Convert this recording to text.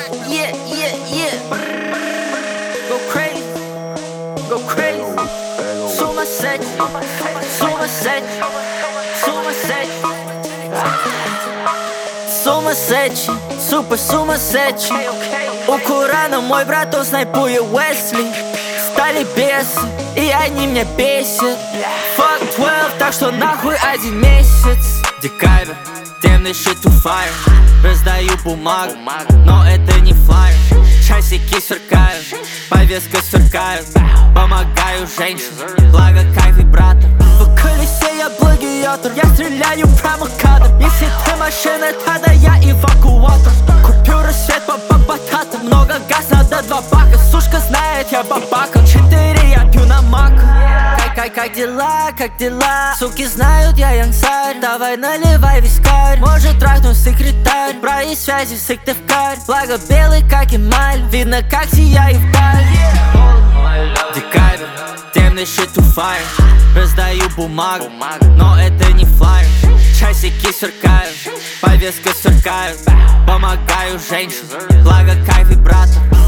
yeah. Go crazy, go crazy. Сумасшедший, сумасшедший, сумасшедший. Сумасшедший, супер сумасшедший. У Корана мой брат, он снайпует Уэсли. Стали бесы, и они меня бесят. Fuck 12, так что нахуй 1 месяц. Декабрь, темный shit to fire. Раздаю бумагу, но это не флайер. Часики сверкают, повестка сверкают. Помогаю женщинам, благо кайф вибратор. В колесе я плагиатор, я стреляю прямо в кадр. Если ты машина, тогда я эвакуатор. Купюры свет по бататам, много газ, надо 2 бака. Сушка знает, я бабака, 4 я пью на маку. Как дела, как дела? Суки знают, я янцарь. Давай наливай вискарь. Может трахнуть секретарь. Брать связи в Сыктывкар. Благо белый, как эмаль. Видно, как сияет вдаль. Декабрь, темный shit to fire. Раздаю бумагу, но это не флайер. Часики сверкают, повестка сверкают. Помогаю женщинам, благо кайф вибратор.